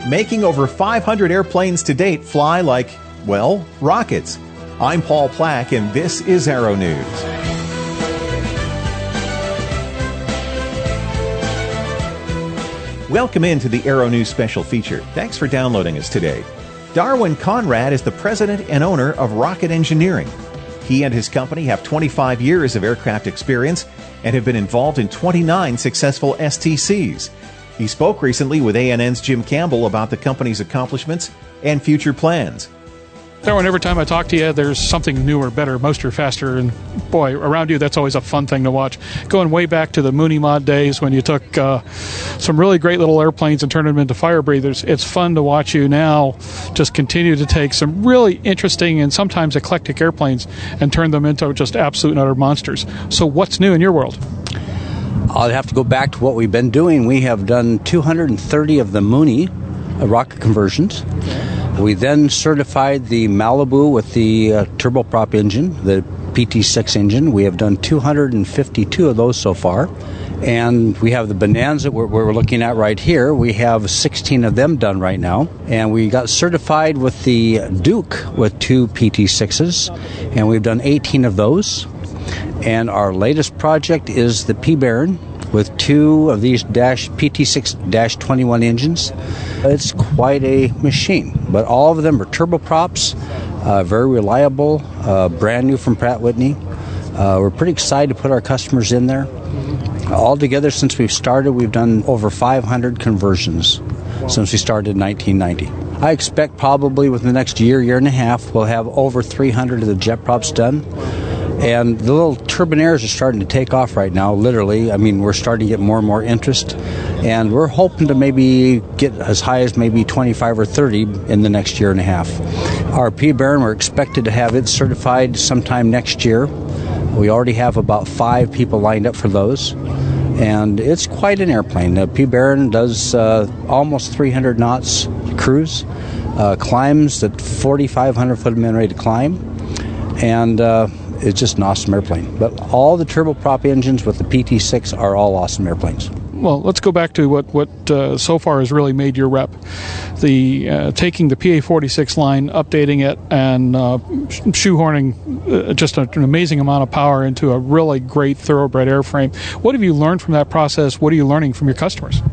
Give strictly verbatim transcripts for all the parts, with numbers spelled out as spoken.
making over five hundred airplanes to date fly like, well, rockets. I'm Paul Plack, and this is Aero News. Welcome into the Aero News special feature. Thanks for downloading us today. Darwin Conrad is the president and owner of Rocket Engineering. He and his company have twenty-five years of aircraft experience and have been involved in twenty-nine successful S T Cs. He spoke recently with A N N's Jim Campbell about the company's accomplishments and future plans. Darwin, every time I talk to you, there's something newer, better, moster, faster, and boy, around you, that's always a fun thing to watch. Going way back to the Mooney Mod days when you took uh, some really great little airplanes and turned them into fire breathers, it's fun to watch you now just continue to take some really interesting and sometimes eclectic airplanes and turn them into just absolute and utter monsters. So what's new in your world? I'll have to go back to what we've been doing. We have done two hundred thirty of the Mooney uh, rocket conversions. We then certified the Malibu with the uh, turboprop engine, the P T six engine. We have done two hundred fifty-two of those so far. And we have the Bonanza we're, we're looking at right here. We have sixteen of them done right now. And we got certified with the Duke with two P T sixes. And we've done eighteen of those. And our latest project is the P Baron with two of these dash P T six twenty-one engines. It's quite a machine, but all of them are turboprops, uh, very reliable, uh, brand new from Pratt Whitney. Uh, we're pretty excited to put our customers in there. Altogether, since we've started, we've done over five hundred conversions since we started in nineteen ninety. I expect probably within the next year, year and a half, we'll have over three hundred of the jet props done. And the little Turbinairs are starting to take off right now, literally. I mean, we're starting to get more and more interest. And we're hoping to maybe get as high as maybe twenty-five or thirty in the next year and a half. Our P Baron, we're expected to have it certified sometime next year. We already have about five people lined up for those. And it's quite an airplane. The P Baron does uh, almost three hundred knots cruise, uh, climbs at forty-five hundred foot min rate to climb. And uh, it's just an awesome airplane. But all the turboprop engines with the P T six are all awesome airplanes. Well, let's go back to what, what uh, so far has really made your rep. The uh, taking the P A forty-six line, updating it, and uh, shoehorning uh, just an amazing amount of power into a really great thoroughbred airframe. What have you learned from that process? What are you learning from your customers?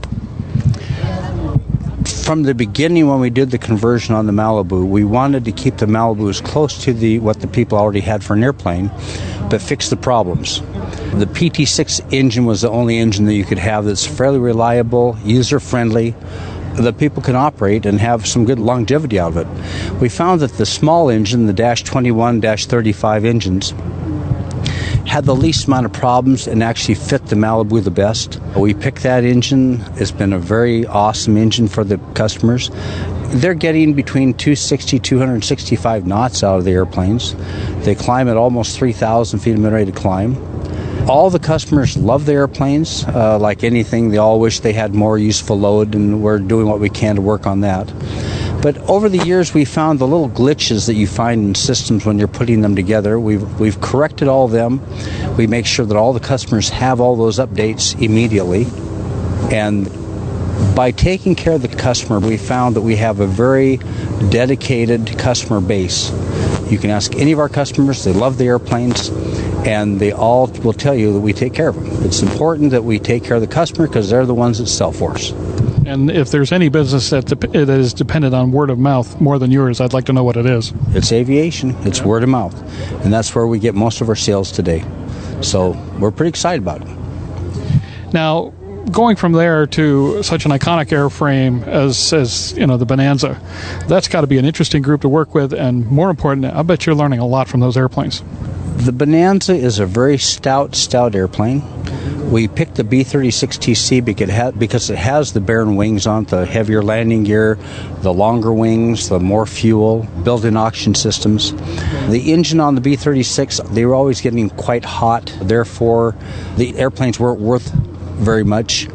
From the beginning, when we did the conversion on the Malibu, we wanted to keep the Malibu as close to the what the people already had for an airplane, but fix the problems. The P T six engine was the only engine that you could have that's fairly reliable, user-friendly, that people can operate and have some good longevity out of it. We found that the small engine, the dash twenty-one, dash thirty-five engines, had the least amount of problems and actually fit the Malibu the best. We picked that engine. It's been a very awesome engine for the customers. They're getting between two sixty, two sixty-five knots out of the airplanes. They climb at almost three thousand feet of min rate to climb. All the customers love the airplanes. Uh, like anything, they all wish they had more useful load, and we're doing what we can to work on that. But over the years, we found the little glitches that you find in systems when you're putting them together. We've, we've corrected all of them. We make sure that all the customers have all those updates immediately. And by taking care of the customer, we found that we have a very dedicated customer base. You can ask any of our customers. They love the airplanes, and they all will tell you that we take care of them. It's important that we take care of the customer because they're the ones that sell for us. And if there's any business that, dep- that is dependent on word of mouth more than yours, I'd like to know what it is. It's aviation. It's word of mouth. And that's where we get most of our sales today. So we're pretty excited about it. Now, going from there to such an iconic airframe as, as you know, the Bonanza, that's got to be an interesting group to work with. And more important, I bet you're learning a lot from those airplanes. The Bonanza is a very stout, stout airplane. We picked the B thirty-six T C because it has the Baron wings on it, the heavier landing gear, the longer wings, the more fuel, built-in oxygen systems. The engine on the B thirty-six, they were always getting quite hot. Therefore, the airplanes weren't worth very much.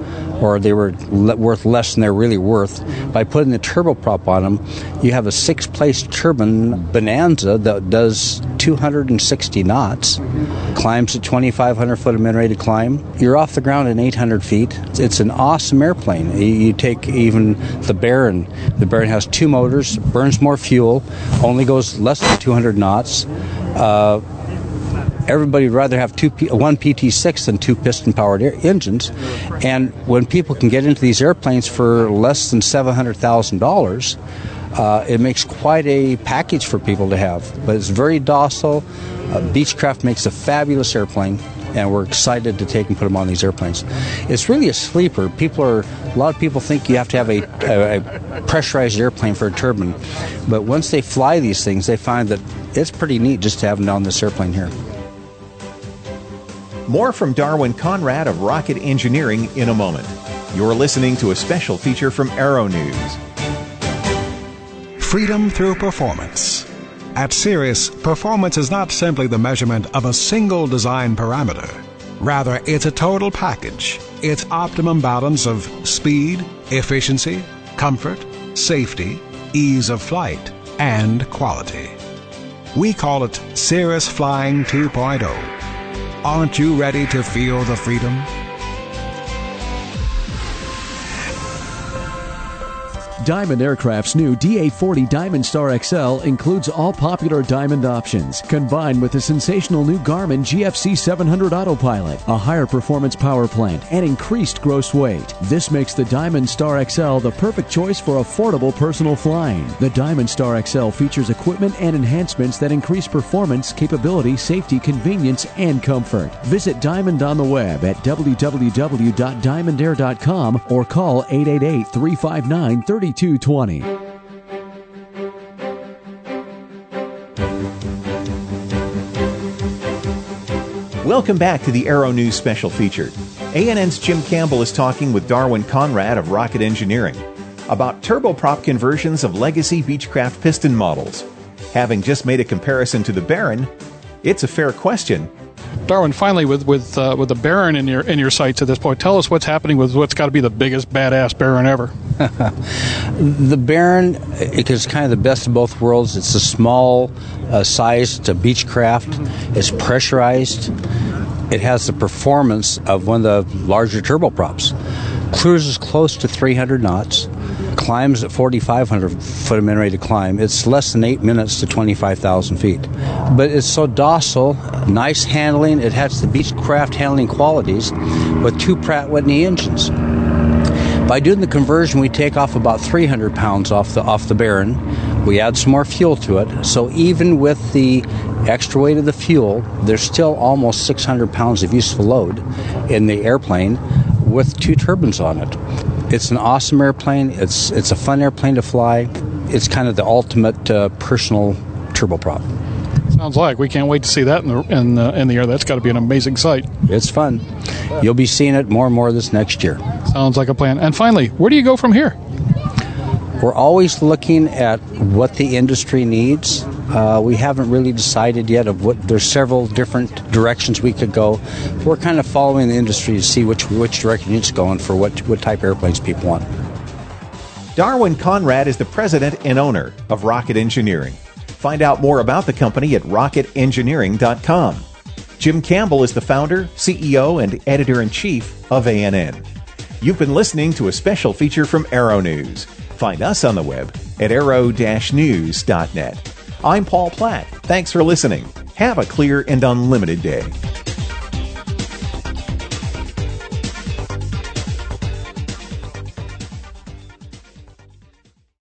or they were le- worth less than they're really worth. By putting the turboprop on them, you have a six-place turbine Bonanza that does two hundred sixty knots, climbs at twenty-five hundred foot of min rated climb. You're off the ground in eight hundred feet. It's an awesome airplane. You take even the Baron. The Baron has two motors, burns more fuel, only goes less than two hundred knots. Uh, Everybody would rather have two P- one P T six than two piston-powered air- engines. And when people can get into these airplanes for less than seven hundred thousand dollars, uh, it makes quite a package for people to have. But it's very docile. Uh, Beechcraft makes a fabulous airplane, and we're excited to take and put them on these airplanes. It's really a sleeper. People are a lot of people think you have to have a, a, a pressurized airplane for a turbine, but once they fly these things, they find that it's pretty neat just to have them on this airplane here. More from Darwin Conrad of Rocket Engineering in a moment. You're listening to a special feature from Aero News. Freedom through performance. At Cirrus, performance is not simply the measurement of a single design parameter. Rather, it's a total package. It's optimum balance of speed, efficiency, comfort, safety, ease of flight, and quality. We call it Cirrus Flying two point oh. Aren't you ready to feel the freedom? Diamond Aircraft's new D A forty Diamond Star X L includes all popular Diamond options, combined with the sensational new Garmin G F C seven hundred Autopilot, a higher performance power plant, and increased gross weight. This makes the Diamond Star X L the perfect choice for affordable personal flying. The Diamond Star X L features equipment and enhancements that increase performance, capability, safety, convenience, and comfort. Visit Diamond on the web at w w w dot diamond air dot com or call eight eight eight, three five nine, three two two zero. Welcome back to the Aero News special feature. A N N's Jim Campbell is talking with Darwin Conrad of Rocket Engineering about turboprop conversions of legacy Beechcraft piston models. Having just made a comparison to the Baron, it's a fair question. Darwin, finally, with with uh, with the Baron in your in your sights at this point, tell us what's happening with what's got to be the biggest badass Baron ever. The Baron is kind of the best of both worlds. It's a small uh, size. It's a Beechcraft. Mm-hmm. It's pressurized. It has the performance of one of the larger turboprops. Cruises close to three hundred knots. Climbs at forty-five hundred foot of min rated climb. It's less than eight minutes to twenty-five thousand feet. But it's so docile, nice handling. It has the Beechcraft handling qualities with two Pratt Whitney engines. By doing the conversion, we take off about three hundred pounds off the off the Baron. We add some more fuel to it. So even with the extra weight of the fuel, there's still almost six hundred pounds of useful load in the airplane with two turbines on it. It's an awesome airplane. It's it's a fun airplane to fly. It's kind of the ultimate uh, personal turboprop. Sounds like we can't wait to see that in the in, uh, in the air. That's got to be an amazing sight. It's fun. You'll be seeing it more and more this next year. Sounds like a plan. And finally, where do you go from here? We're always looking at what the industry needs. Uh, we haven't really decided yet of what. There's several different directions we could go. We're kind of following the industry to see which which direction it's going for what what type of airplanes people want. Darwin Conrad is the president and owner of Rocket Engineering. Find out more about the company at rocket engineering dot com. Jim Campbell is the founder, C E O, and editor-in-chief of A N N. You've been listening to a special feature from Aero News. Find us on the web at aero dash news dot net. I'm Paul Platt. Thanks for listening. Have a clear and unlimited day.